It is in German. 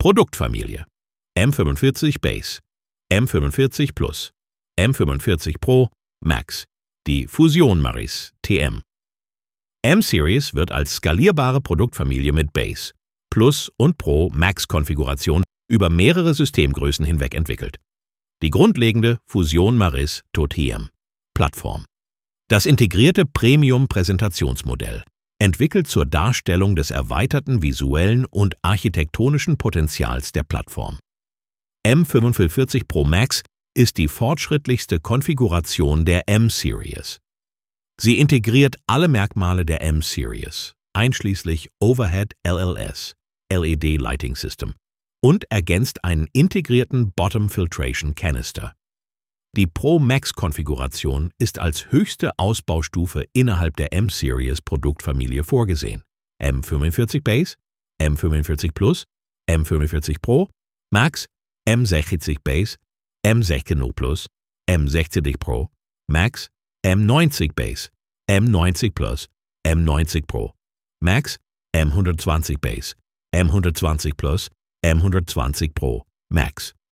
Produktfamilie: M45 Base, M45 Plus, M45 Pro, Max, die Fusion Maris TM. M-Series wird als skalierbare Produktfamilie mit Base, Plus und Pro Max-Konfiguration über mehrere Systemgrößen hinweg entwickelt. Die grundlegende Fusion Maris TOTEM Plattform. Das integrierte Premium-Präsentationsmodell, entwickelt zur Darstellung des erweiterten visuellen und architektonischen Potenzials der Plattform. M45 Pro Max ist die fortschrittlichste Konfiguration der M-Series. Sie integriert alle Merkmale der M-Series, einschließlich Overhead LLS, LED Lighting System, und ergänzt einen integrierten Bottom Filtration Canister. Die Pro Max-Konfiguration ist als höchste Ausbaustufe innerhalb der M-Series Produktfamilie vorgesehen. M45 Base, M45 Plus, M45 Pro, Max, M60 Base, M60 Plus, M60 Pro, Max, M90 Base, M90 Plus, M90 Pro, Max, M120 Base, M120 Plus, M120 Pro, Max.